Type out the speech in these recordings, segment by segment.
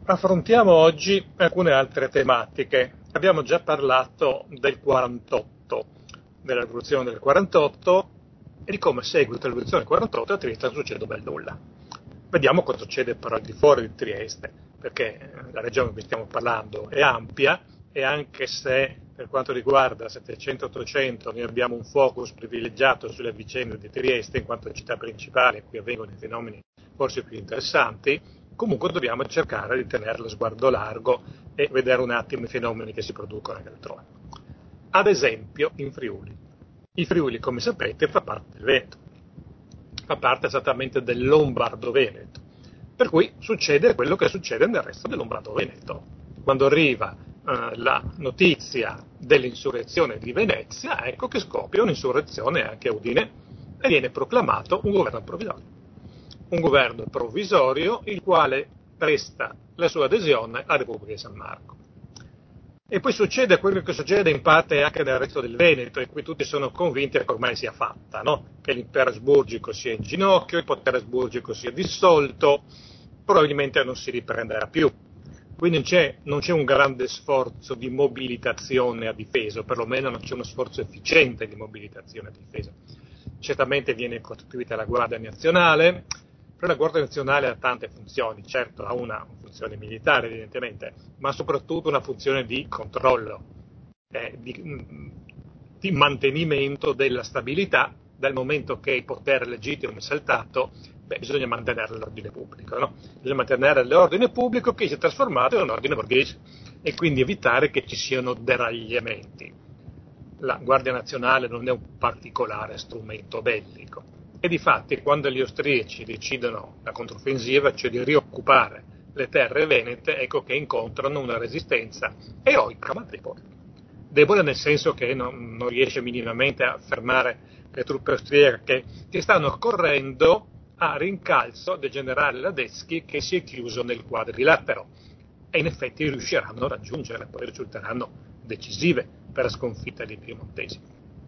Affrontiamo oggi alcune altre tematiche. Abbiamo già parlato del 48, della rivoluzione del 48 e di come a seguito della rivoluzione del 48 a Trieste non succede un bel nulla. Vediamo cosa succede però al di fuori di Trieste, perché la regione di cui stiamo parlando è ampia e anche se per quanto riguarda 700-800 noi abbiamo un focus privilegiato sulle vicende di Trieste in quanto città principale in cui avvengono i fenomeni forse più interessanti, comunque dobbiamo cercare di tenere lo sguardo largo e vedere un attimo i fenomeni che si producono anche altrove. Ad esempio in Friuli. Il Friuli, come sapete, fa parte del Veneto, fa parte esattamente del Lombardo-Veneto, per cui succede quello che succede nel resto del Lombardo-Veneto. Quando arriva la notizia dell'insurrezione di Venezia, ecco che scoppia un'insurrezione anche a Udine e viene proclamato un governo provvisorio. Un governo provvisorio il quale presta la sua adesione alla Repubblica di San Marco. E poi succede quello che succede in parte anche nel resto del Veneto, in cui tutti sono convinti che ormai sia fatta, no? Che l'impero asburgico sia in ginocchio, il potere asburgico sia dissolto, probabilmente non si riprenderà più. Quindi non c'è un grande sforzo di mobilitazione a difesa, o perlomeno non c'è uno sforzo efficiente di mobilitazione a difesa. Certamente viene costituita la Guardia Nazionale, però la Guardia Nazionale ha tante funzioni, certo ha una funzione militare evidentemente, ma soprattutto una funzione di controllo, di mantenimento della stabilità. Dal momento che il potere legittimo è saltato, bisogna mantenere l'ordine pubblico, no? Bisogna mantenere l'ordine pubblico che si è trasformato in un ordine borghese e quindi evitare che ci siano deragliamenti. La Guardia Nazionale non è un particolare strumento bellico e difatti quando gli austriaci decidono la controffensiva, cioè di rioccupare le terre venete, ecco che incontrano una resistenza eroica ma debole. Debole nel senso che non riesce minimamente a fermare le truppe austriache che stanno correndo a rincalzo del generale Radetzky che si è chiuso nel quadrilatero e in effetti riusciranno a raggiungere, poi risulteranno decisive per la sconfitta dei piemontesi.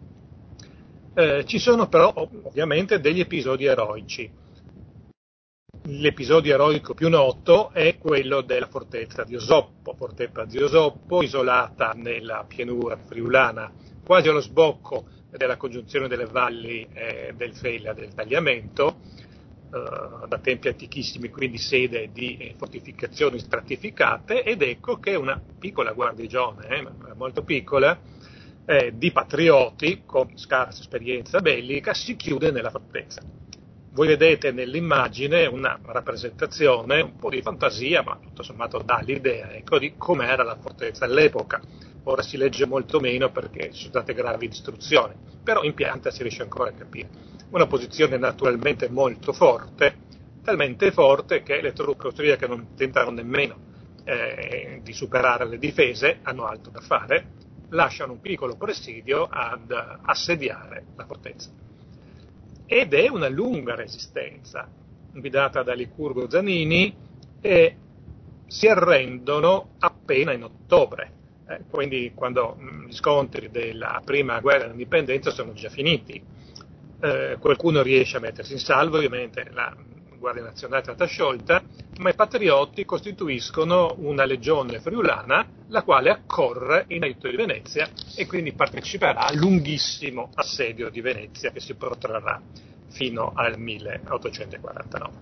Ci sono però ovviamente degli episodi eroici. L'episodio eroico più noto è quello della fortezza di Osoppo, isolata nella pianura friulana, quasi allo sbocco della congiunzione delle valli del Fela e del Tagliamento, da tempi antichissimi, quindi sede di fortificazioni stratificate, ed ecco che una piccola guarnigione, molto piccola, di patrioti con scarsa esperienza bellica si chiude nella fortezza. Voi vedete nell'immagine una rappresentazione, un po' di fantasia, ma tutto sommato dà l'idea, ecco, di com'era la fortezza all'epoca. Ora si legge molto meno perché ci sono state gravi distruzioni, però in pianta si riesce ancora a capire. Una posizione naturalmente molto forte, talmente forte che le truppe austriache non tentano nemmeno di superare le difese, hanno altro da fare, lasciano un piccolo presidio ad assediare la fortezza. Ed è una lunga resistenza, guidata da Licurgo Zanini, e si arrendono appena in ottobre, quindi quando gli scontri della prima guerra d'indipendenza sono già finiti. Qualcuno riesce a mettersi in salvo, ovviamente la Guardia Nazionale è stata sciolta, ma i patrioti costituiscono una legione friulana la quale accorre in aiuto di Venezia e quindi parteciperà al lunghissimo assedio di Venezia che si protrarrà fino al 1849.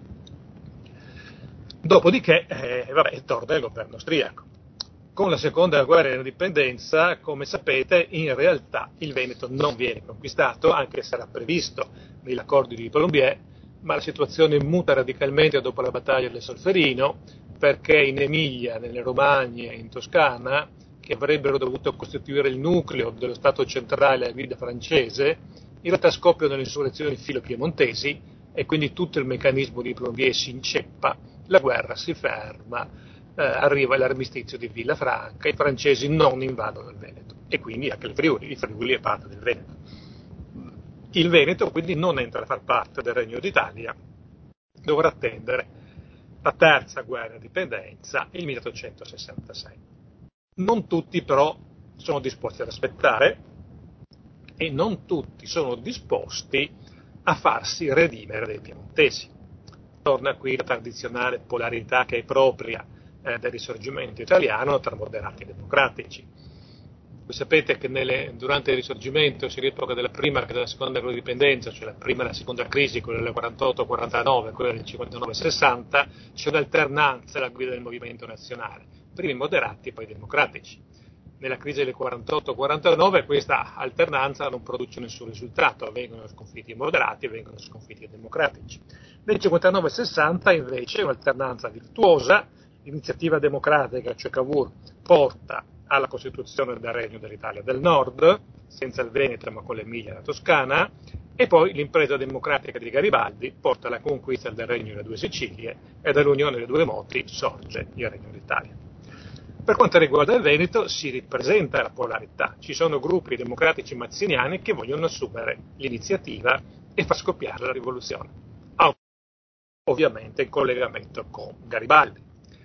Dopodiché torna il governo austriaco. Con la seconda guerra d'indipendenza, come sapete, in realtà il Veneto non viene conquistato, anche se era previsto negli accordi di Colombier, ma la situazione muta radicalmente dopo la battaglia del Solferino, perché in Emilia, nelle Romagne e in Toscana, che avrebbero dovuto costituire il nucleo dello Stato centrale a guida francese, in realtà scoppiano le insurrezioni filo-piemontesi e quindi tutto il meccanismo di Plombier si inceppa, la guerra si ferma, arriva l'armistizio di Villafranca, i francesi non invadono il Veneto e quindi anche il Friuli è parte del Veneto. Il Veneto quindi non entra a far parte del Regno d'Italia, dovrà attendere la terza guerra di indipendenza, il 1866. Non tutti però sono disposti ad aspettare e non tutti sono disposti a farsi redimere dai piemontesi. Torna qui la tradizionale polarità che è propria del risorgimento italiano tra moderati e democratici. Voi sapete che durante il risorgimento, sia l'epoca della prima che della seconda indipendenza, cioè la prima e la seconda crisi, quella del 48-49, quella del 59-60, c'è un'alternanza alla guida del movimento nazionale, prima i moderati e poi i democratici. Nella crisi del 48-49 questa alternanza non produce nessun risultato, vengono sconfitti i moderati e vengono sconfitti i democratici. Nel 59-60 invece un'alternanza virtuosa, l'iniziativa democratica, cioè Cavour, porta alla costituzione del Regno dell'Italia del Nord, senza il Veneto ma con l'Emilia e la Toscana, e poi l'impresa democratica di Garibaldi porta alla conquista del Regno delle due Sicilie e dall'unione delle due moti sorge il Regno d'Italia. Per quanto riguarda il Veneto si ripresenta la polarità, ci sono gruppi democratici mazziniani che vogliono assumere l'iniziativa e far scoppiare la rivoluzione, ovviamente in collegamento con Garibaldi.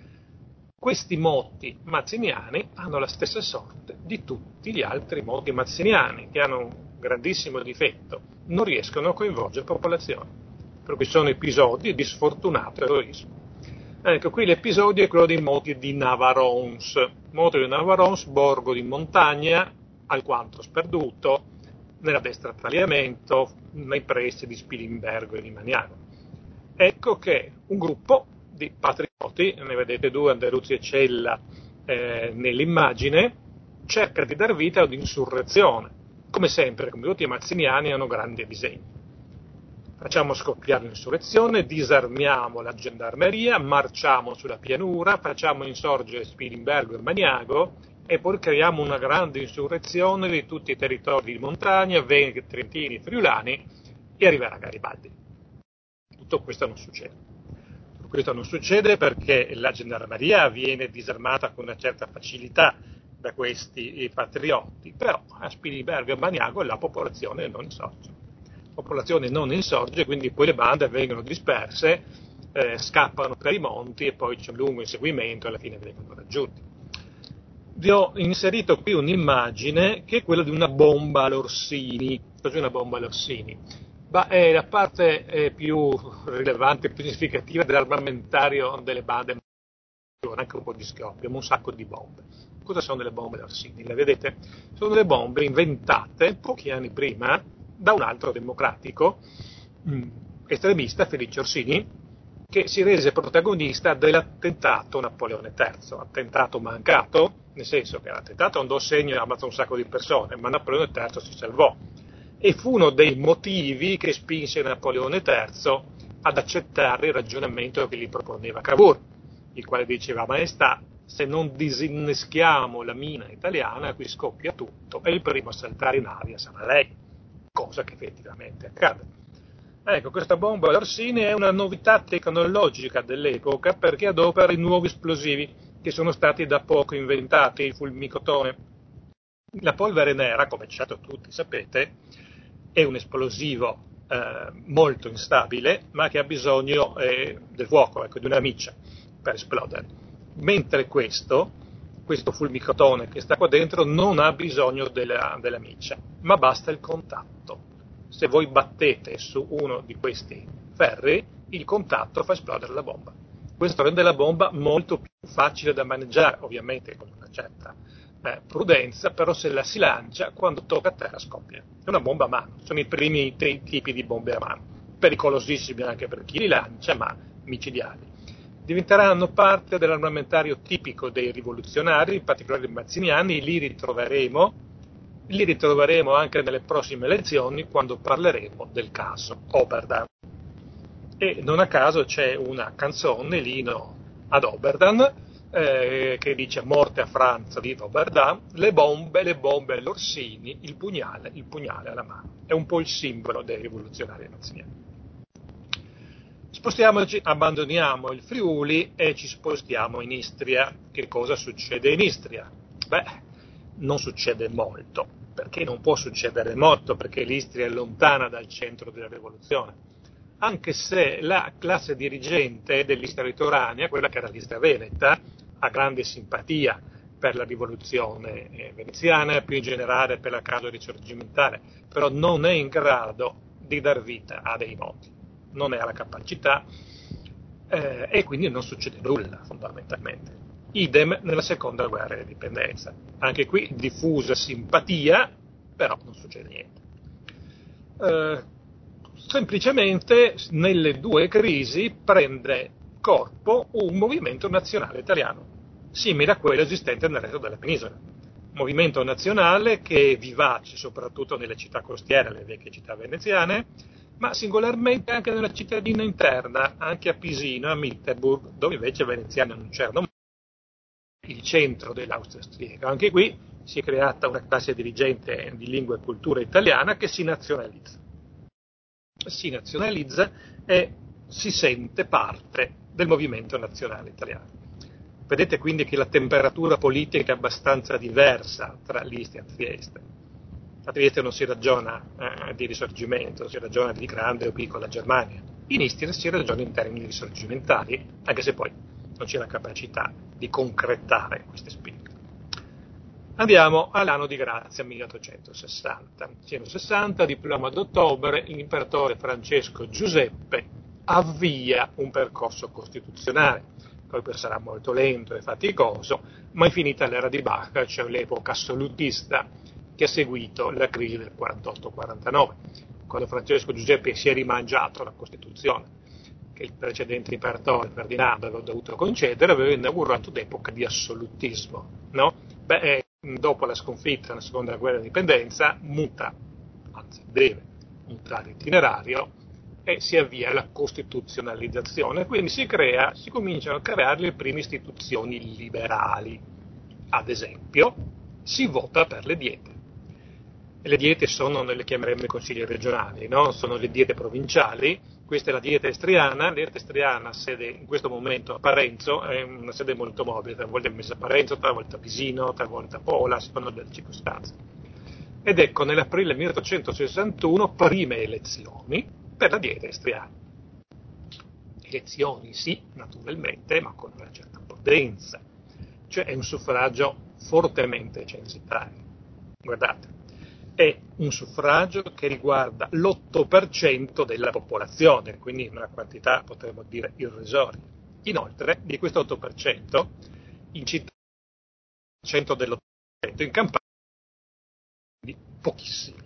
Questi moti mazziniani hanno la stessa sorte di tutti gli altri moti mazziniani, che hanno un grandissimo difetto: non riescono a coinvolgere la popolazione, per cui sono episodi di sfortunato eroismo. Ecco, qui l'episodio è quello dei moti di Navarons. Moto di Navarons, borgo di montagna, alquanto sperduto, nella destra tagliamento, nei pressi di Spilimbergo e di Maniago. Ecco che un gruppo di patrioti, ne vedete due, Anderuzzi e Cella, nell'immagine, cerca di dar vita ad un'insurrezione. Come sempre, come tutti i mazziniani, hanno grandi disegni. Facciamo scoppiare l'insurrezione, disarmiamo la gendarmeria, marciamo sulla pianura, facciamo insorgere Spilimbergo e Maniago e poi creiamo una grande insurrezione di tutti i territori di montagna, Veneti, Trentini, Friulani, e arriverà Garibaldi. Tutto questo non succede. Questo non succede perché la gendarmeria viene disarmata con una certa facilità da questi patrioti, però a Spilimbergo e Maniago la popolazione non insorge. La popolazione non insorge, quindi poi le bande vengono disperse, scappano per i monti e poi c'è un lungo inseguimento e alla fine vengono raggiunti. Vi ho inserito qui un'immagine che è quella di una bomba all'Orsini. Cos'è una bomba all'Orsini? È la parte più rilevante, più significativa dell'armamentario delle bande, anche un po' di scoppio, abbiamo un sacco di bombe. Cosa sono le bombe Orsini? Le vedete? Sono delle bombe inventate pochi anni prima da un altro democratico estremista, Felice Orsini, che si rese protagonista dell'attentato Napoleone III, attentato mancato, nel senso che l'attentato andò a segno e ammazzò un sacco di persone, ma Napoleone III si salvò. E fu uno dei motivi che spinse Napoleone III ad accettare il ragionamento che gli proponeva Cavour, il quale diceva: Maestà, se non disinneschiamo la mina italiana qui scoppia tutto e il primo a saltare in aria sarà lei, cosa che effettivamente accade. Ecco, questa bomba all'Orsini è una novità tecnologica dell'epoca perché adopera i nuovi esplosivi che sono stati da poco inventati, il fulmicotone. La polvere nera, come certo tutti sapete, è un esplosivo molto instabile, ma che ha bisogno del fuoco, ecco, di una miccia per esplodere. Mentre questo fulmicotone che sta qua dentro non ha bisogno della miccia, ma basta il contatto. Se voi battete su uno di questi ferri, il contatto fa esplodere la bomba. Questo rende la bomba molto più facile da maneggiare, ovviamente con una certa prudenza, però se la si lancia, quando tocca a terra scoppia. È una bomba a mano, sono i primi tipi di bombe a mano, pericolosissimi anche per chi li lancia, ma micidiali. Diventeranno parte dell'armamentario tipico dei rivoluzionari, in particolare dei mazziniani, li ritroveremo anche nelle prossime elezioni quando parleremo del caso Oberdan. E non a caso c'è una canzone, l'inno ad Oberdan, che dice morte a Franza, viva Oberdan, le bombe all'Orsini, il pugnale alla mano. È un po' il simbolo dei rivoluzionari mazziniani. Spostiamoci, abbandoniamo il Friuli e ci spostiamo in Istria. Che cosa succede in Istria? Non succede molto, perché non può succedere molto, perché l'Istria è lontana dal centro della rivoluzione. Anche se la classe dirigente dell'Istria litoranea, quella che era l'Istria veneta, ha grande simpatia per la rivoluzione veneziana e più in generale per la causa risorgimentale, però non è in grado di dar vita a dei moti, non ne ha la capacità e quindi non succede nulla fondamentalmente. Idem nella seconda guerra di indipendenza. Anche qui diffusa simpatia, però non succede niente. Semplicemente nelle due crisi prende corpo un movimento nazionale italiano, simile a quello esistente nel resto della penisola. Movimento nazionale che è vivace soprattutto nelle città costiere, le vecchie città veneziane, ma singolarmente anche nella cittadina interna, anche a Pisino, a Mitterburg, dove invece i veneziani non c'erano mai, il centro dell'Austria austriaca. Anche qui si è creata una classe dirigente di lingua e cultura italiana che si nazionalizza. Si nazionalizza e si sente parte del movimento nazionale italiano. Vedete quindi che la temperatura politica è abbastanza diversa tra l'Istria e Trieste. A Trieste non si ragiona di risorgimento, si ragiona di grande o piccola Germania. In Istria si ragiona in termini risorgimentali, anche se poi non c'è la capacità di concretare queste spinte. Andiamo all'anno di grazia 1860. 1860, diploma d'ottobre, l'imperatore Francesco Giuseppe avvia un percorso costituzionale. Poi sarà molto lento e faticoso, ma è finita l'era di Bach, cioè l'epoca assolutista che ha seguito la crisi del 48-49, quando Francesco Giuseppe si è rimangiato la Costituzione che il precedente imperatore Ferdinando aveva dovuto concedere, aveva inaugurato un'epoca di assolutismo, no? Dopo la sconfitta nella seconda guerra di indipendenza muta, anzi deve mutare itinerario e si avvia la costituzionalizzazione, quindi si cominciano a creare le prime istituzioni liberali. Ad esempio, si vota per le diete. E le diete non le chiameremmo i consigli regionali, no? Sono le diete provinciali. Questa è la dieta istriana. La dieta istriana ha sede in questo momento a Parenzo, è una sede molto mobile, talvolta è messa a Parenzo, talvolta a Pisino, talvolta a Pola, secondo le circostanze. Ed ecco, nell'aprile 1861, prime elezioni per la dieta istriana. Elezioni sì, naturalmente, ma con una certa potenza. Cioè è un suffragio fortemente censitario. Guardate, è un suffragio che riguarda l'8% della popolazione, quindi una quantità, potremmo dire, irrisoria. Inoltre, di questo 8%, in città 100 dell'8%, in campagna pochissimi.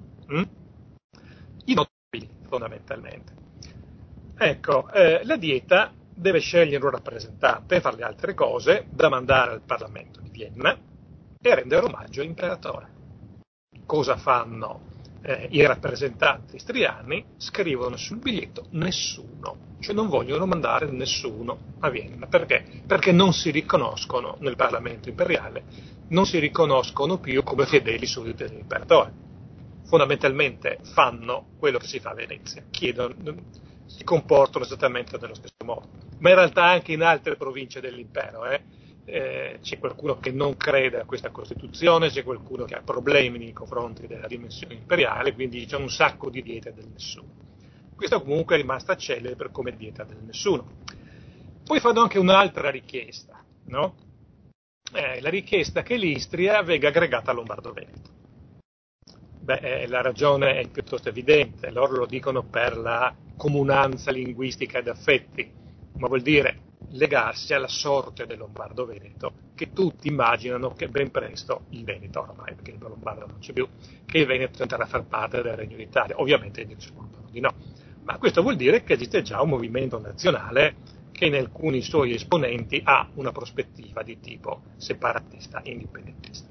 Inutili, fondamentalmente. Ecco, la dieta deve scegliere un rappresentante, fare le altre cose, da mandare al Parlamento di Vienna e rendere omaggio all'imperatore. Cosa fanno i rappresentanti istriani? Scrivono sul biglietto nessuno, cioè non vogliono mandare nessuno a Vienna. Perché? Perché non si riconoscono nel Parlamento imperiale, non si riconoscono più come fedeli sudditi dell'imperatore. Fondamentalmente fanno quello che si fa a Venezia, si comportano esattamente nello stesso modo, ma in realtà anche in altre province dell'impero c'è qualcuno che non crede a questa Costituzione, c'è qualcuno che ha problemi nei confronti della dimensione imperiale, quindi c'è un sacco di dieta del nessuno. Questa comunque è rimasta celebre come dieta del nessuno. Poi fanno anche un'altra richiesta, no? La richiesta che l'Istria venga aggregata a Lombardo-Veneto. La ragione è piuttosto evidente, loro lo dicono per la comunanza linguistica ed affetti, ma vuol dire legarsi alla sorte del Lombardo-Veneto, che tutti immaginano che ben presto il Veneto, ormai perché il Lombardo non c'è più, che il Veneto entrerà a far parte del Regno d'Italia. Ovviamente gli rispondono di no, ma questo vuol dire che esiste già un movimento nazionale che in alcuni suoi esponenti ha una prospettiva di tipo separatista, indipendentista.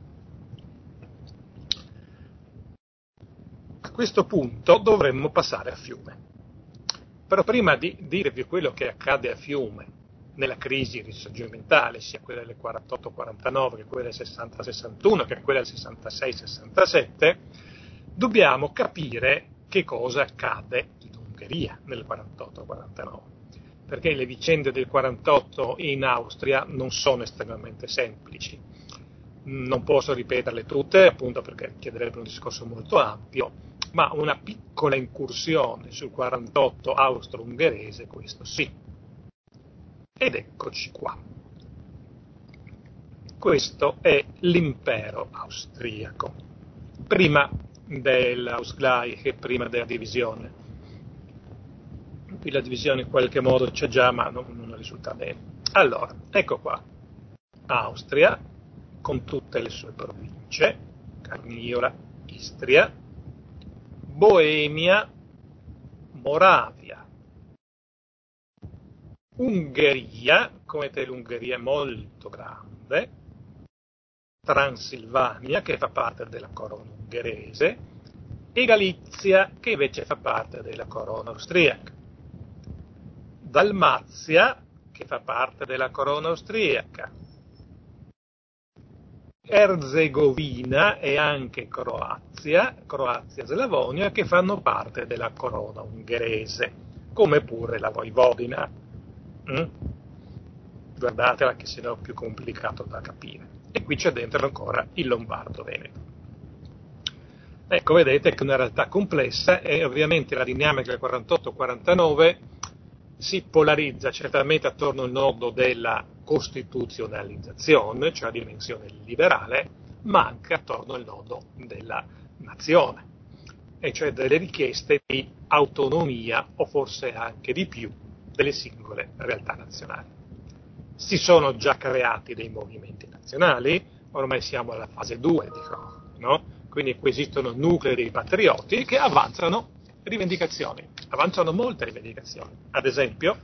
A questo punto dovremmo passare a Fiume. Però prima di dirvi quello che accade a Fiume nella crisi risorgimentale, sia quella del 48-49 che quella del 60-61 che quella del 66-67, dobbiamo capire che cosa accade in Ungheria nel 48-49. Perché le vicende del 48 in Austria non sono estremamente semplici. Non posso ripeterle tutte, appunto perché chiederebbe un discorso molto ampio, ma una piccola incursione sul 48 austro-ungherese, questo sì. Ed eccoci qua. Questo è l'impero austriaco, prima dell'Ausgleich e prima della divisione. Qui la divisione in qualche modo c'è già, ma non risulta bene. Allora, ecco qua. Austria, con tutte le sue province, Carniola, Istria, Boemia, Moravia, Ungheria, come vedete l'Ungheria è molto grande, Transilvania, che fa parte della corona ungherese, e Galizia, che invece fa parte della corona austriaca. Dalmazia, che fa parte della corona austriaca. Erzegovina e anche Croazia e Slavonia, che fanno parte della corona ungherese, come pure la Voivodina. Guardatela che sennò è più complicato da capire. E qui c'è dentro ancora il Lombardo-Veneto. Ecco, vedete che è una realtà complessa e ovviamente la dinamica del 48-49 si polarizza certamente attorno al nodo della costituzionalizzazione, cioè la dimensione liberale, ma anche attorno al nodo della nazione, e cioè delle richieste di autonomia o forse anche di più delle singole realtà nazionali. Si sono già creati dei movimenti nazionali, ormai siamo alla fase 2, dico, no? Quindi qui esistono nuclei dei patrioti che avanzano rivendicazioni, avanzano molte rivendicazioni. Ad esempio,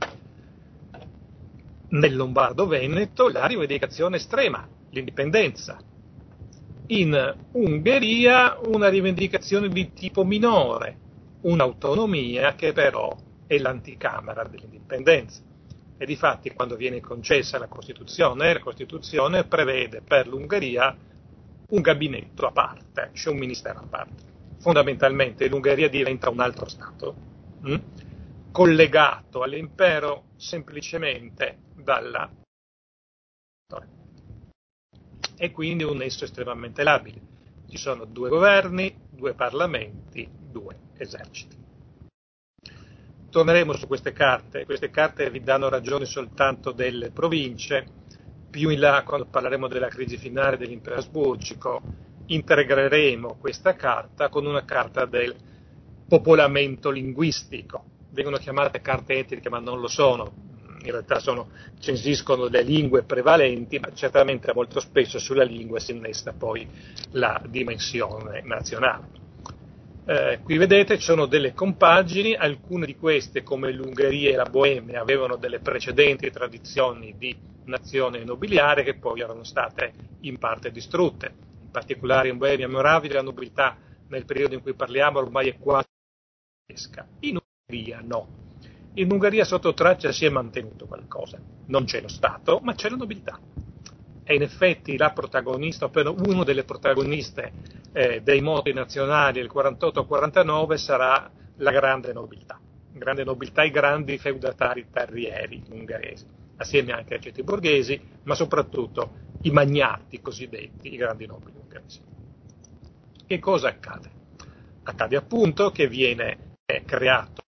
nel Lombardo-Veneto la rivendicazione estrema, l'indipendenza. In Ungheria una rivendicazione di tipo minore, un'autonomia che però è l'anticamera dell'indipendenza. E difatti quando viene concessa la Costituzione prevede per l'Ungheria un gabinetto a parte, cioè un ministero a parte. Fondamentalmente l'Ungheria diventa un altro Stato, collegato all'impero semplicemente dalla storia. E quindi un nesso estremamente labile. Ci sono 2 governi, 2 parlamenti, 2 eserciti. Torneremo su queste carte vi danno ragione soltanto delle province, più in là quando parleremo della crisi finale dell'impero asburgico integreremo questa carta con una carta del popolamento linguistico. Vengono chiamate carte etniche ma non lo sono, in realtà censiscono le lingue prevalenti, ma certamente molto spesso sulla lingua si innesta poi la dimensione nazionale. Qui vedete ci sono delle compagini, alcune di queste come l'Ungheria e la Boemia avevano delle precedenti tradizioni di nazione nobiliare che poi erano state in parte distrutte, in particolare in Boemia e Moravia la nobiltà nel periodo in cui parliamo ormai è quasi tedesca, in Ungheria no. In Ungheria sotto traccia si è mantenuto qualcosa, non c'è lo Stato ma c'è la nobiltà. E in effetti la protagonista, una delle protagoniste dei moti nazionali del 48-49 sarà la grande nobiltà, i grandi feudatari terrieri ungheresi, assieme anche ai ceti borghesi, ma soprattutto i magnati cosiddetti, i grandi nobili ungheresi. Che cosa accade? Accade appunto che viene creato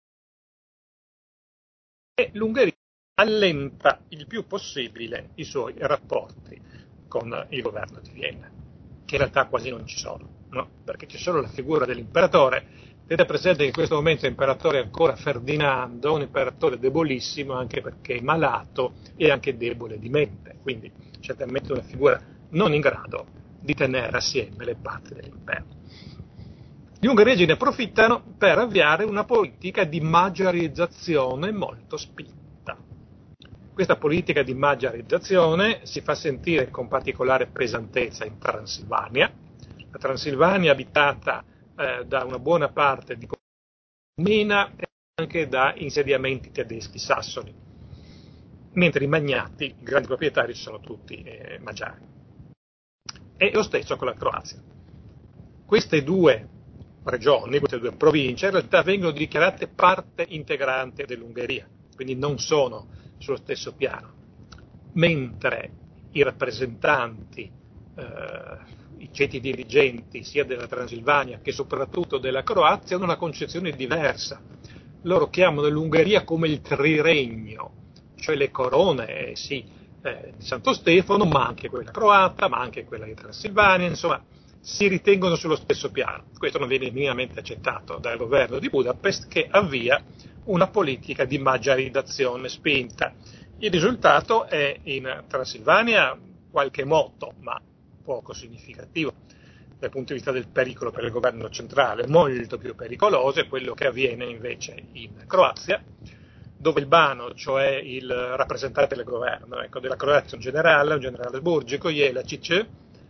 e l'Ungheria allenta il più possibile i suoi rapporti con il governo di Vienna, che in realtà quasi non ci sono, no? Perché c'è solo la figura dell'imperatore. Tenete presente che in questo momento l'imperatore è ancora Ferdinando, un imperatore debolissimo anche perché è malato e anche debole di mente, quindi certamente una figura non in grado di tenere assieme le parti dell'impero. Gli ungheresi ne approfittano per avviare una politica di magiarizzazione molto spinta. Questa politica di magiarizzazione si fa sentire con particolare pesantezza in Transilvania. La Transilvania è abitata da una buona parte di Mina e anche da insediamenti tedeschi sassoni, mentre i magnati, i grandi proprietari, sono tutti magiari. E lo stesso con la Croazia. Queste 2 regioni, queste 2 province, in realtà vengono dichiarate parte integrante dell'Ungheria, quindi non sono sullo stesso piano, mentre i rappresentanti, i ceti dirigenti sia della Transilvania che soprattutto della Croazia hanno una concezione diversa. Loro chiamano l'Ungheria come il triregno, cioè le corone, di Santo Stefano, ma anche quella croata, ma anche quella di Transilvania, insomma, si ritengono sullo stesso piano. Questo non viene minimamente accettato dal governo di Budapest, che avvia una politica di magiarizzazione spinta. Il risultato è in Transilvania qualche moto, ma poco significativo dal punto di vista del pericolo per il governo centrale. Molto più pericoloso è quello che avviene invece in Croazia, dove il Bano, cioè il rappresentante del governo, della Croazia, un generale burgico, Jelačić,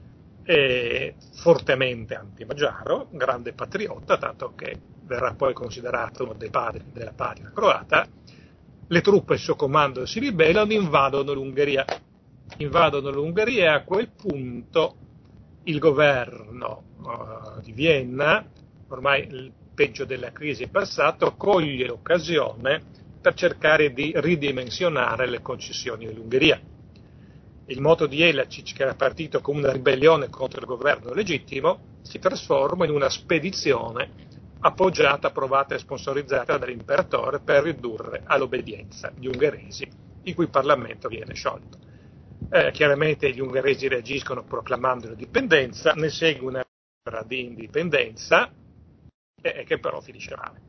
è fortemente anti-magiaro, grande patriota, tanto che verrà poi considerato uno dei padri della patria croata. Le truppe al suo comando si ribellano, invadono l'Ungheria e a quel punto il governo di Vienna, ormai il peggio della crisi è passato, coglie l'occasione per cercare di ridimensionare le concessioni dell'Ungheria. Il moto di Jelačić, che era partito come una ribellione contro il governo legittimo, si trasforma in una spedizione appoggiata, approvata e sponsorizzata dall'imperatore per ridurre all'obbedienza gli ungheresi, il cui Parlamento viene sciolto. Chiaramente gli ungheresi reagiscono proclamando l'indipendenza, ne segue una guerra di indipendenza che però finisce male.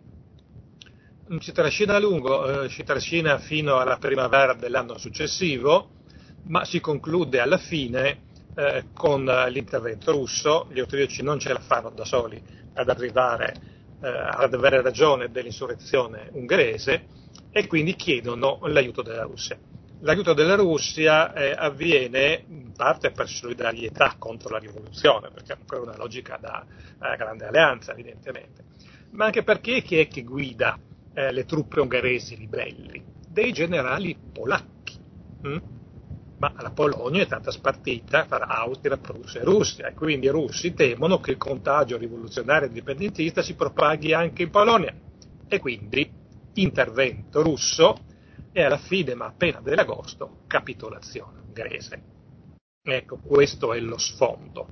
Si trascina a lungo, si trascina fino alla primavera dell'anno successivo, ma si conclude alla fine con l'intervento russo. Gli austriaci non ce la fanno da soli ad arrivare ad avere ragione dell'insurrezione ungherese e quindi chiedono l'aiuto della Russia. L'aiuto della Russia avviene in parte per solidarietà contro la rivoluzione, perché è ancora una logica da grande alleanza evidentemente, ma anche perché chi è che guida le truppe ungheresi ribelli? Dei generali polacchi. Ma la Polonia è stata spartita tra Austria, Prussia e Russia e quindi i russi temono che il contagio rivoluzionario indipendentista si propaghi anche in Polonia e quindi intervento russo e alla fine, ma appena dell'agosto, capitolazione ungherese. Ecco, questo è lo sfondo.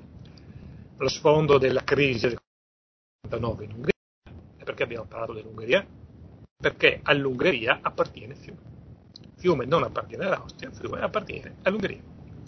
Lo sfondo della crisi del 1949 in Ungheria. E perché abbiamo parlato dell'Ungheria? Perché all'Ungheria appartiene Fiume. Fiume non appartiene all'Austria, Fiume appartiene all'Ungheria.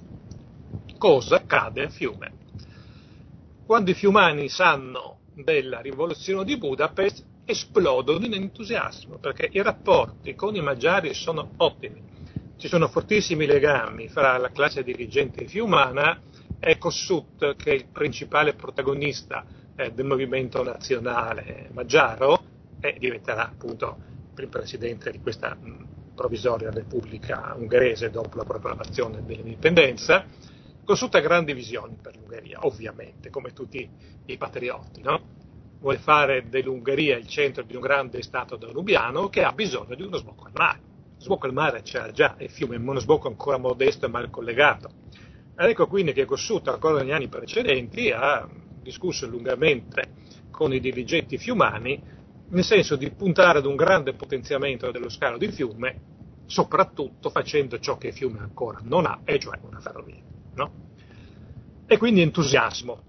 Cosa accade a Fiume? Quando i fiumani sanno della rivoluzione di Budapest, esplodono in entusiasmo, perché i rapporti con i magiari sono ottimi. Ci sono fortissimi legami fra la classe dirigente fiumana e Kossuth, che è il principale protagonista del movimento nazionale magiaro e diventerà appunto il presidente di questa provvisoria Repubblica ungherese dopo la proclamazione dell'indipendenza. Kossuth ha grandi visioni per l'Ungheria, ovviamente, come tutti i patrioti, no? Vuole fare dell'Ungheria il centro di un grande stato danubiano che ha bisogno di uno sbocco al mare. Lo sbocco al mare c'era già, e Fiume è uno sbocco ancora modesto e mal collegato. Ed ecco quindi che Kossuth, ancora negli anni precedenti, ha discusso lungamente con i dirigenti fiumani nel senso di puntare ad un grande potenziamento dello scalo di Fiume, soprattutto facendo ciò che Fiume ancora non ha, e cioè una ferrovia. No? E quindi entusiasmo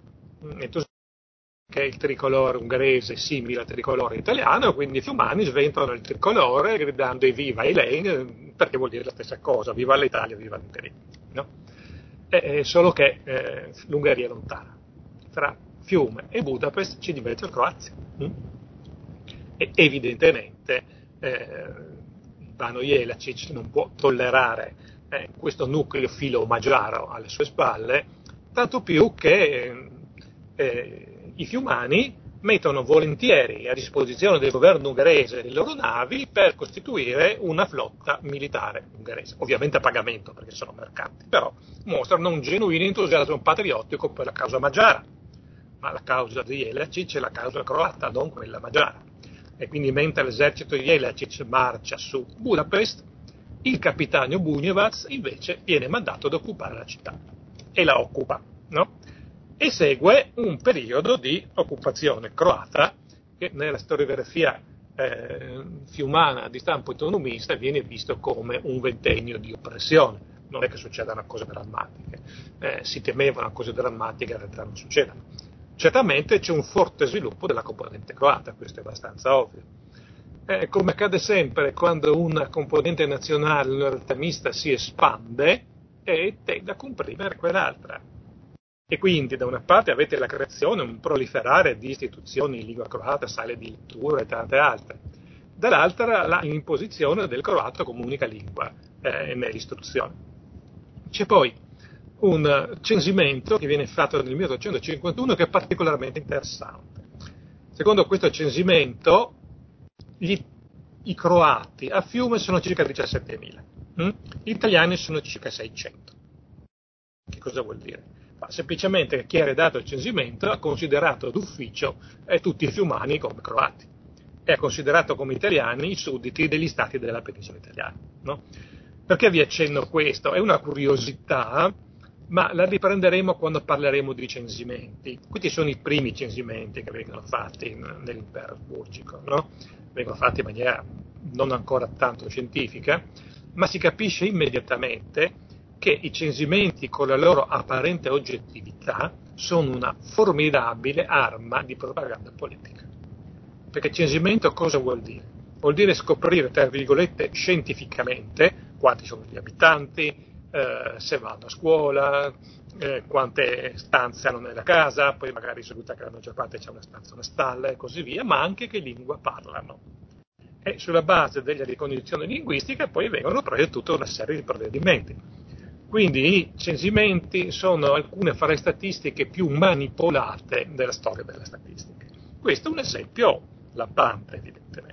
che il tricolore ungherese è simile al tricolore italiano, quindi i fiumani sventano il tricolore gridando viva Elaine, perché vuol dire la stessa cosa, viva l'Italia, viva l'Ungheria. No? Solo che l'Ungheria è lontana. Tra Fiume e Budapest ci diventa la Croazia. E evidentemente Bano Jelačić non può tollerare questo nucleo filo-magiaro alle sue spalle, tanto più che i fiumani mettono volentieri a disposizione del governo ungherese le loro navi per costituire una flotta militare ungherese, ovviamente a pagamento perché sono mercanti, però mostrano un genuino entusiasmo patriottico per la causa magiara, ma la causa di Jelačić è la causa croata, non quella magiara. E quindi mentre l'esercito di Jelačić marcia su Budapest, il capitano Bunjevac invece viene mandato ad occupare la città e la occupa, no? E segue un periodo di occupazione croata che nella storiografia fiumana di stampo autonomista viene visto come un ventennio di oppressione. Non è che succedano cose drammatiche, si temevano cose drammatiche, in realtà non succedono. Certamente c'è un forte sviluppo della componente croata, questo è abbastanza ovvio. Come accade sempre quando una componente nazionale, una realtà mista si espande, tende a comprimere quell'altra. E quindi da una parte avete la creazione, un proliferare di istituzioni in lingua croata, sale di lettura e tante altre. Dall'altra l'imposizione del croato come unica lingua nell'istruzione. C'è poi un censimento che viene fatto nel 1851 che è particolarmente interessante. Secondo questo censimento i croati a Fiume sono circa 17.000, gli italiani sono circa 600. Che cosa vuol dire? Semplicemente che chi ha redatto il censimento ha considerato d'ufficio tutti i fiumani come croati e ha considerato come italiani i sudditi degli stati della penisola italiana. No? Perché vi accenno questo? È una curiosità, ma la riprenderemo quando parleremo di censimenti. Questi sono i primi censimenti che vengono fatti nell'impero asburgico, no? Vengono fatti in maniera non ancora tanto scientifica, ma si capisce immediatamente che i censimenti con la loro apparente oggettività sono una formidabile arma di propaganda politica. Perché censimento cosa vuol dire? Vuol dire scoprire, tra virgolette, scientificamente quanti sono gli abitanti, se vanno a scuola, quante stanze hanno nella casa, poi magari risulta che la maggior parte c'è una stanza, una stalla e così via, ma anche che lingua parlano. E sulla base delle ricognizioni linguistiche poi vengono prese tutta una serie di provvedimenti. Quindi i censimenti sono alcune fra le statistiche più manipolate della storia delle statistiche. Questo è un esempio lampante, evidentemente.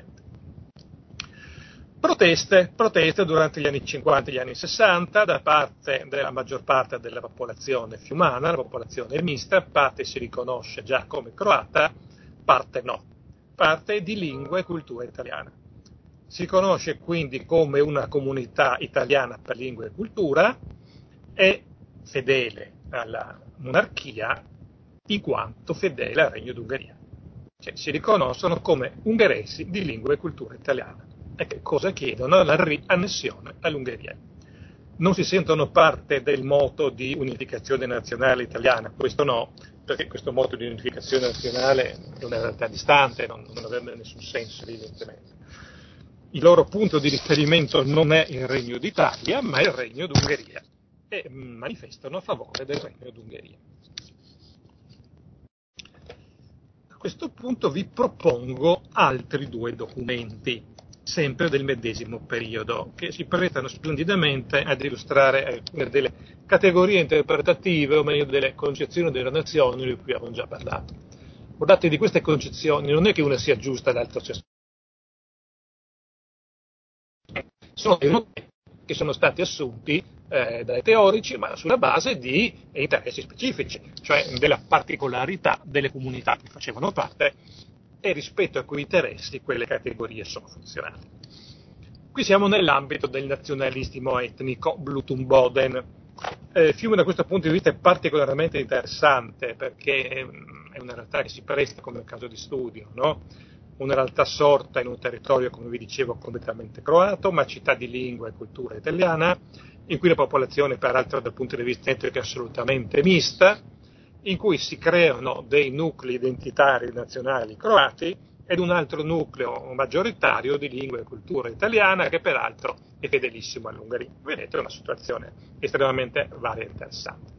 Proteste durante gli anni 50 e gli anni 60 da parte della maggior parte della popolazione fiumana, la popolazione mista, parte si riconosce già come croata, parte no, parte di lingua e cultura italiana. Si riconosce quindi come una comunità italiana per lingua e cultura, è fedele alla monarchia in quanto fedele al Regno d'Ungheria. Cioè, si riconoscono come ungheresi di lingua e cultura italiana. E che cosa chiedono? La riannessione all'Ungheria. Non si sentono parte del moto di unificazione nazionale italiana, questo no, perché questo moto di unificazione nazionale è una realtà distante, non avrebbe nessun senso evidentemente. Il loro punto di riferimento non è il Regno d'Italia, ma il Regno d'Ungheria e manifestano a favore del Regno d'Ungheria. A questo punto vi propongo altri due documenti, sempre del medesimo periodo, che si prestano splendidamente ad illustrare alcune delle categorie interpretative, o meglio delle concezioni della nazione di cui abbiamo già parlato. Guardate, di queste concezioni non è che una sia giusta e l'altra sia sono dei modelli che sono stati assunti dai teorici, ma sulla base di interessi specifici, cioè della particolarità delle comunità che facevano parte e rispetto a quei interessi quelle categorie sono funzionali. Qui siamo nell'ambito del nazionalismo etnico, Blutum-Boden. Fiume da questo punto di vista è particolarmente interessante perché è una realtà che si presta come caso di studio, no? Una realtà sorta in un territorio, come vi dicevo, completamente croato, ma città di lingua e cultura italiana, in cui la popolazione, peraltro dal punto di vista etnico, è assolutamente mista, in cui si creano dei nuclei identitari nazionali croati ed un altro nucleo maggioritario di lingua e cultura italiana, che peraltro è fedelissimo all'Ungheria. Vedete, è una situazione estremamente varia e interessante.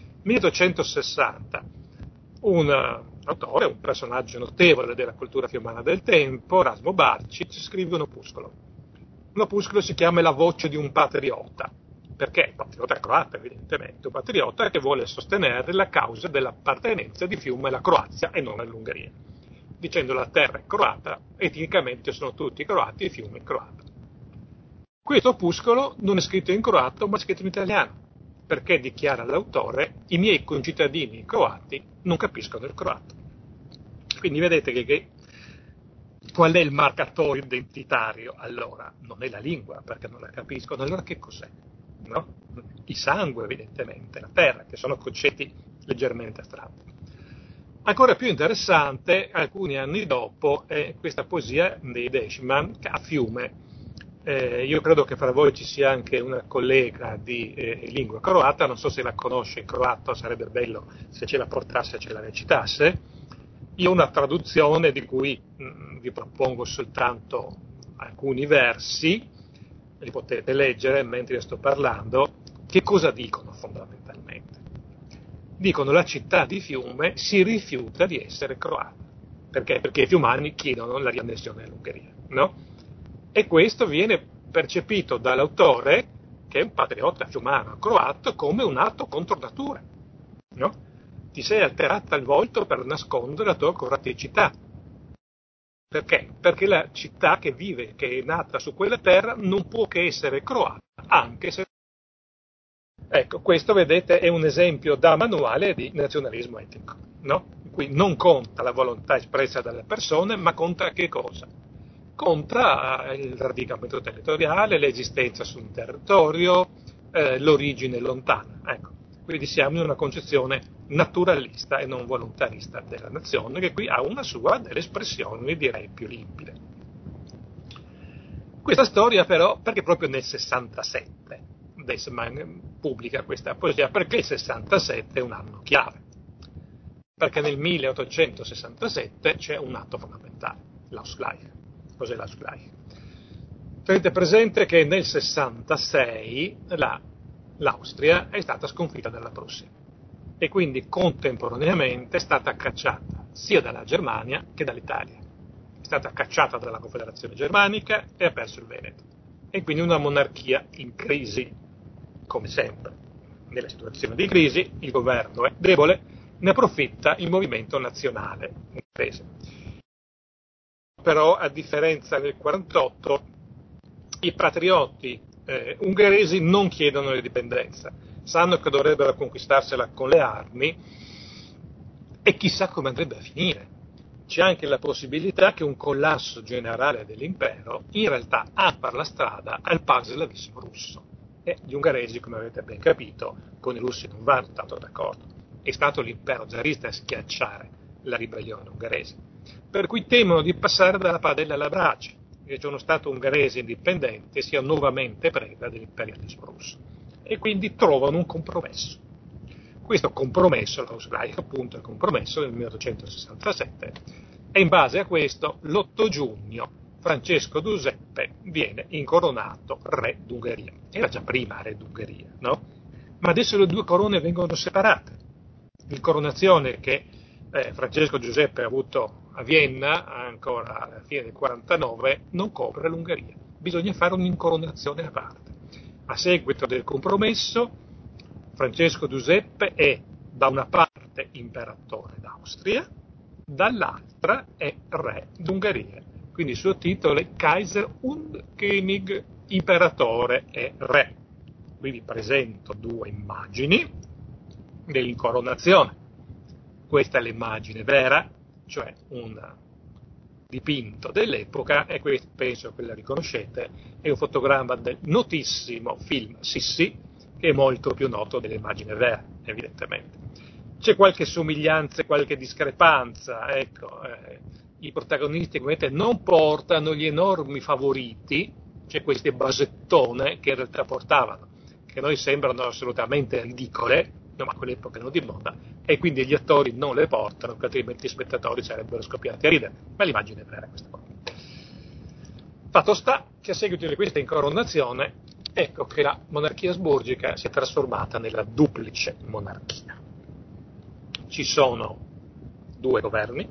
1860, un autore, un personaggio notevole della cultura fiumana del tempo, Erasmo Barcic, scrive un opuscolo. Un opuscolo si chiama La voce di un patriota, perché il patriota croata, evidentemente, un patriota che vuole sostenere la causa dell'appartenenza di Fiume alla Croazia e non all'Ungheria, dicendo la terra è croata, etnicamente sono tutti croati e Fiume è croata. Questo opuscolo non è scritto in croato, ma è scritto in italiano, perché dichiara l'autore, i miei concittadini croati non capiscono il croato. Quindi vedete che qual è il marcatorio identitario? Allora, non è la lingua, perché non la capiscono, allora che cos'è? No? Il sangue, evidentemente, la terra, che sono concetti leggermente astratti. Ancora più interessante, alcuni anni dopo, è questa poesia di Deschman a Fiume. Io credo che fra voi ci sia anche una collega di lingua croata, non so se la conosce in croato, sarebbe bello se ce la portasse e ce la recitasse. Io ho una traduzione di cui vi propongo soltanto alcuni versi, li potete leggere mentre sto parlando. Che cosa dicono fondamentalmente? Dicono la città di Fiume si rifiuta di essere croata. Perché? Perché i fiumani chiedono la riannessione all'Ungheria, no? E questo viene percepito dall'autore che è un patriota fiumano croato, come un atto contro natura, no? Ti sei alterata il volto per nascondere la tua croaticità. Perché? Perché la città che vive, che è nata su quella terra, non può che essere croata, anche se... Ecco, questo, vedete, è un esempio da manuale di nazionalismo etnico, no? In cui non conta la volontà espressa dalle persone, ma conta che cosa? Conta il radicamento territoriale, l'esistenza su un territorio, l'origine lontana. Ecco, quindi siamo in una concezione naturalista e non volontarista della nazione, che qui ha una sua delle espressioni, direi, più limpide. Questa storia però, perché proprio nel 67 Deisman pubblica questa poesia? Perché il 67 è un anno chiave. Perché nel 1867 c'è un atto fondamentale, l'Ausgleich. Cos'è l'Ausgleich? Tenete presente che nel 66 l'Austria è stata sconfitta dalla Prussia e quindi contemporaneamente è stata cacciata sia dalla Germania che dall'Italia. È stata cacciata dalla Confederazione Germanica e ha perso il Veneto. E quindi una monarchia in crisi, come sempre. Nella situazione di crisi il governo è debole, ne approfitta il movimento nazionale ungherese. Però, a differenza del 48, i patrioti ungheresi non chiedono l'indipendenza, sanno che dovrebbero conquistarsela con le armi e chissà come andrebbe a finire. C'è anche la possibilità che un collasso generale dell'impero in realtà apra la strada al panslavismo russo. E gli ungheresi, come avete ben capito, con i russi non vanno tanto d'accordo. È stato l'impero zarista a schiacciare la ribellione ungherese. Per cui temono di passare dalla padella alla brace, che c'è uno Stato ungherese indipendente sia nuovamente preda dell'imperialismo russo. E quindi trovano un compromesso. Questo compromesso, l'Ausgleich appunto, il compromesso del 1867, e in base a questo l'8 giugno Francesco Giuseppe viene incoronato re d'Ungheria. Era già prima re d'Ungheria, no? Ma adesso le due corone vengono separate. L'incoronazione che Francesco Giuseppe ha avuto a Vienna, ancora alla fine del 49, non copre l'Ungheria. Bisogna fare un'incoronazione a parte. A seguito del compromesso, Francesco Giuseppe è da una parte imperatore d'Austria, dall'altra è re d'Ungheria. Quindi il suo titolo è Kaiser und König, imperatore e re. Qui vi presento due immagini dell'incoronazione. Questa è l'immagine vera, cioè un dipinto dell'epoca, e questo penso che la riconoscete, è un fotogramma del notissimo film Sissi, che è molto più noto dell'immagine vera, evidentemente. C'è qualche somiglianza, qualche discrepanza, ecco, i protagonisti, come vedete, non portano gli enormi favoriti, cioè queste basettone che in realtà portavano, che a noi sembrano assolutamente ridicole, no, ma a quell'epoca erano di moda, e quindi gli attori non le portano, perché altrimenti gli spettatori sarebbero scoppiati a ridere, ma l'immagine è vera questa qua. Fatto sta che a seguito di questa incoronazione, ecco che la monarchia asburgica si è trasformata nella duplice monarchia. Ci sono due governi,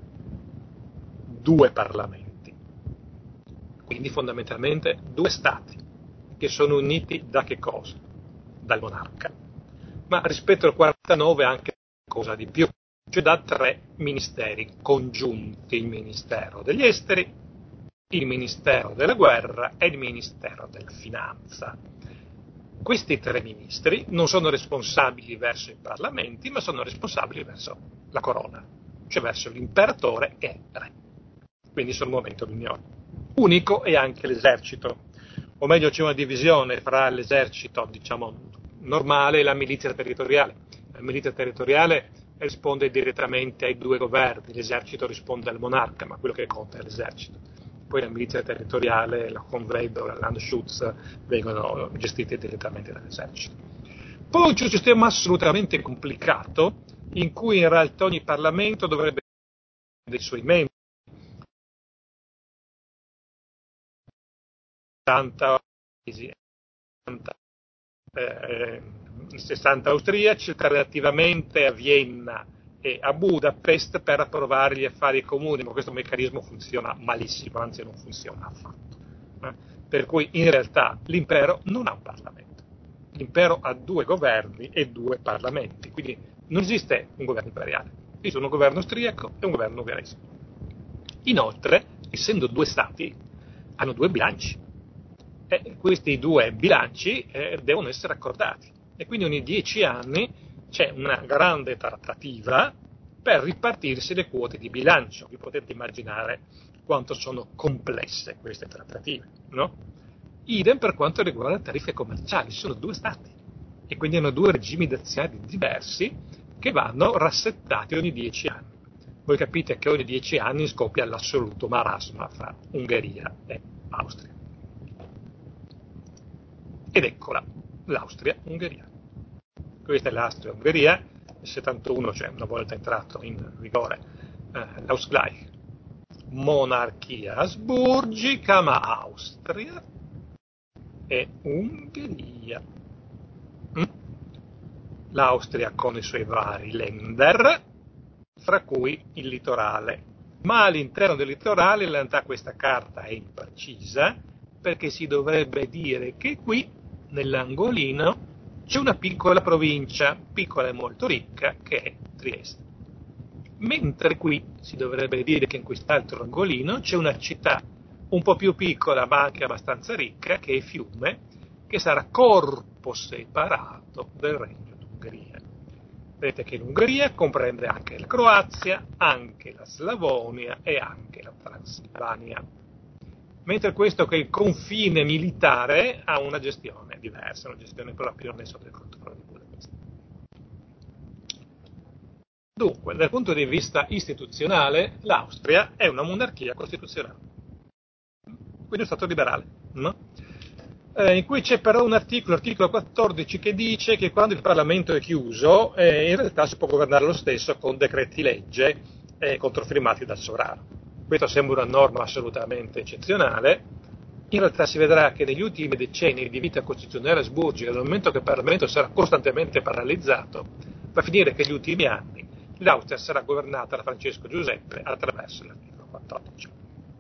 due parlamenti, quindi fondamentalmente due stati, che sono uniti da che cosa? Dal monarca. Ma rispetto al 49 anche cosa di più, cioè da tre ministeri congiunti: il Ministero degli Esteri, il Ministero della Guerra e il Ministero della Finanza. Questi tre ministri non sono responsabili verso i parlamenti, ma sono responsabili verso la corona, cioè verso l'imperatore e il re. Quindi sul momento l'unione. Unico è anche l'esercito, o meglio c'è una divisione fra l'esercito, diciamo, normale e la milizia territoriale. La milizia territoriale risponde direttamente ai due governi, l'esercito risponde al monarca, ma quello che conta è l'esercito. Poi la milizia territoriale, la Convedo, la Landschutz vengono gestite direttamente dall'esercito. Poi c'è un sistema assolutamente complicato in cui in realtà ogni Parlamento dovrebbe avere dei suoi membri. 60 austriaci, alternativamente a Vienna e a Budapest per approvare gli affari comuni, ma questo meccanismo funziona malissimo, anzi non funziona affatto. Per cui in realtà l'impero non ha un Parlamento. l'impero ha 2 governi e 2 parlamenti, quindi non esiste un governo imperiale, esiste un governo austriaco e un governo ungherese. Inoltre, essendo 2 stati, hanno 2 bilanci e questi 2 bilanci devono essere accordati e quindi ogni 10 anni c'è una grande trattativa per ripartirsi le quote di bilancio. Vi potete immaginare quanto sono complesse queste trattative, no? Idem per quanto riguarda le tariffe commerciali, sono 2 stati e quindi hanno 2 regimi daziari diversi che vanno rassettati ogni 10 anni. Voi capite che ogni 10 anni scoppia l'assoluto marasma fra Ungheria e Austria. Ed eccola, l'Austria-Ungheria. Questa è l'Austria-Ungheria, nel 71, cioè una volta entrato in vigore l'Ausgleich, monarchia asburgica, ma Austria e Ungheria. L'Austria con i suoi vari Länder, fra cui il litorale. Ma all'interno del litorale in realtà questa carta è imprecisa, perché si dovrebbe dire che qui, nell'angolino, c'è una piccola provincia, piccola e molto ricca, che è Trieste. Mentre qui si dovrebbe dire che in quest'altro angolino c'è una città un po' più piccola ma anche abbastanza ricca, che è Fiume, che sarà corpo separato del Regno d'Ungheria. Vedete che l'Ungheria comprende anche la Croazia, anche la Slavonia e anche la Transilvania. Mentre questo che è il confine militare ha una gestione diversa, una gestione proprio non è sotto il controllo di Budapest. Dunque, dal punto di vista istituzionale, l'Austria è una monarchia costituzionale, quindi uno Stato liberale, no? In cui c'è però un articolo, l'articolo 14, che dice che quando il Parlamento è chiuso, in realtà si può governare lo stesso con decreti legge controfirmati dal sovrano. Questa sembra una norma assolutamente eccezionale. In realtà si vedrà che negli ultimi decenni di vita costituzionale asburgica, dal momento che il Parlamento sarà costantemente paralizzato, va a finire che negli ultimi anni l'Austria sarà governata da Francesco Giuseppe attraverso l'articolo 14.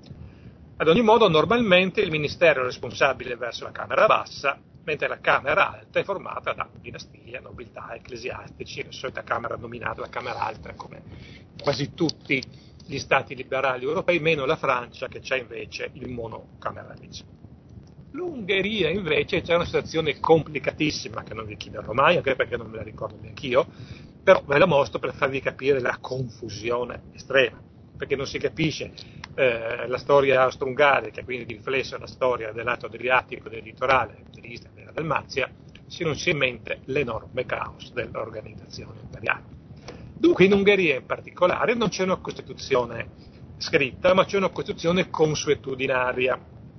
Ad ogni modo, normalmente il ministero è responsabile verso la Camera bassa, mentre la Camera alta è formata da dinastie, nobiltà, ecclesiastici, la solita Camera nominata la Camera alta, come quasi tutti gli stati liberali europei, meno la Francia, che c'è invece il monocameralismo. L'Ungheria invece c'è una situazione complicatissima, che non vi chiederò mai, anche perché non me la ricordo neanch'io, però ve la mostro per farvi capire la confusione estrema, perché non si capisce la storia austro-ungarica, quindi di riflesso la storia del lato adriatico, del litorale, dell'Istria e della Dalmazia, se non si è in mente l'enorme caos dell'organizzazione imperiale. Dunque in Ungheria in particolare non c'è una Costituzione scritta, ma c'è una Costituzione consuetudinaria.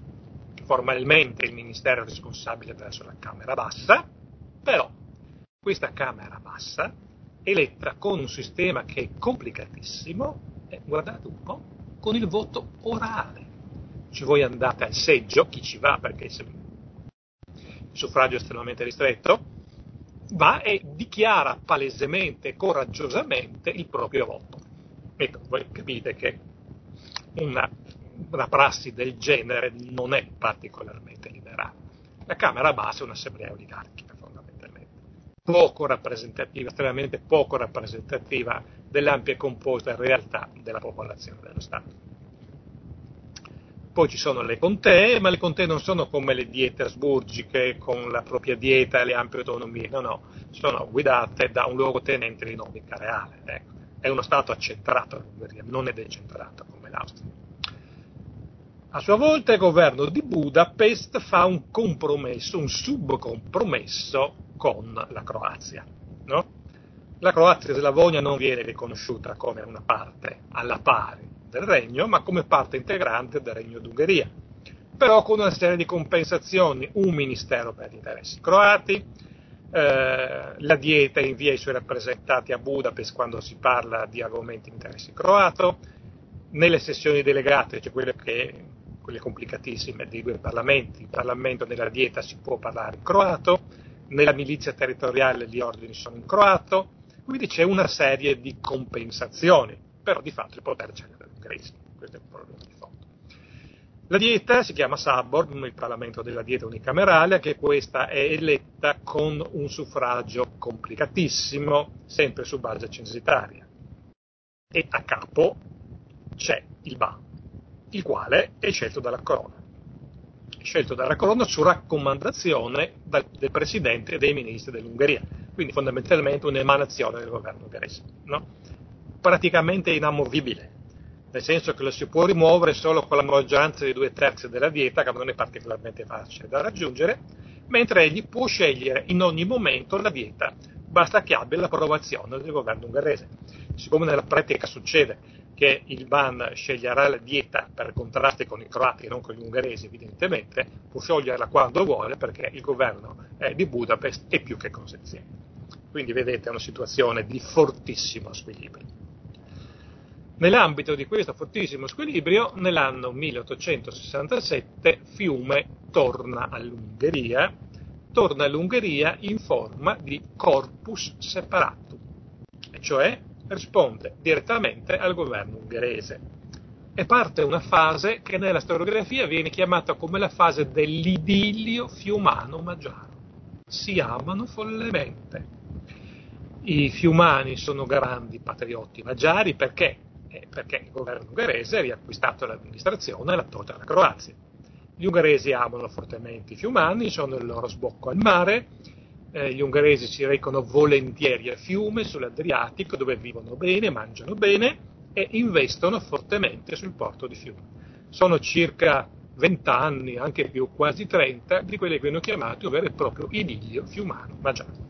Formalmente il Ministero è responsabile verso la Camera bassa, però questa Camera bassa, eletta con un sistema che è complicatissimo, guardate un po', con il voto orale. Cioè voi andate al seggio, chi ci va perché il suffragio è estremamente ristretto, va e dichiara palesemente e coraggiosamente il proprio voto. Ecco, voi capite che una prassi del genere non è particolarmente liberale. La Camera bassa è un'assemblea oligarchica fondamentalmente, poco rappresentativa, estremamente poco rappresentativa dell'ampia e composta realtà della popolazione dello Stato. Poi ci sono le contee, ma le contee non sono come le diete asburgiche con la propria dieta e le ampie autonomie, no, sono guidate da un luogotenente di nominca reale. Ecco. È uno Stato accentrato l'Ungheria, non è decentrato come l'Austria. A sua volta il governo di Budapest fa un compromesso, un subcompromesso con la Croazia. No? La Croazia e Slavonia non viene riconosciuta come una parte alla pari del regno, ma come parte integrante del regno d'Ungheria, però con una serie di compensazioni, un ministero per gli interessi croati, la Dieta invia i suoi rappresentanti a Budapest quando si parla di argomenti di interesse croato, nelle sessioni delegate, cioè quelle complicatissime dei 2 parlamenti, il Parlamento nella Dieta si può parlare in croato, nella milizia territoriale gli ordini sono in croato, quindi c'è una serie di compensazioni, però di fatto il potere c'è nell'Ungheria, questo è un problema di fondo. La Dieta si chiama Saborn, il Parlamento della Dieta unicamerale, che questa è eletta con un suffragio complicatissimo, sempre su base censitaria. E a capo c'è il Ban, il quale è scelto dalla corona. È scelto dalla corona su raccomandazione del presidente e dei ministri dell'Ungheria, quindi fondamentalmente un'emanazione del governo ungherese, no? Praticamente inamovibile, nel senso che lo si può rimuovere solo con la maggioranza dei 2/3 della Dieta, che non è particolarmente facile da raggiungere, mentre egli può scegliere in ogni momento la Dieta, basta che abbia l'approvazione del governo ungherese. Siccome nella pratica succede che il Ban sceglierà la Dieta per contrasti con i croati e non con gli ungheresi, evidentemente, può scioglierla quando vuole perché il governo di Budapest è più che consenziente. Quindi vedete, è una situazione di fortissimo squilibrio. Nell'ambito di questo fortissimo squilibrio, nell'anno 1867 Fiume torna all'Ungheria in forma di corpus separatum, e cioè risponde direttamente al governo ungherese. E parte una fase che nella storiografia viene chiamata come la fase dell'idillio fiumano-magiaro. Si amano follemente. I fiumani sono grandi patrioti magiari perché il governo ungherese ha riacquistato l'amministrazione e l'ha tolta alla Croazia. Gli ungheresi amano fortemente i fiumani, sono il loro sbocco al mare, gli ungheresi si recano volentieri a Fiume, sull'Adriatico, dove vivono bene, mangiano bene e investono fortemente sul porto di Fiume. Sono circa 20 anni, anche più, quasi 30, di quelli che vengono chiamati un vero e proprio idillio fiumano-magiaro.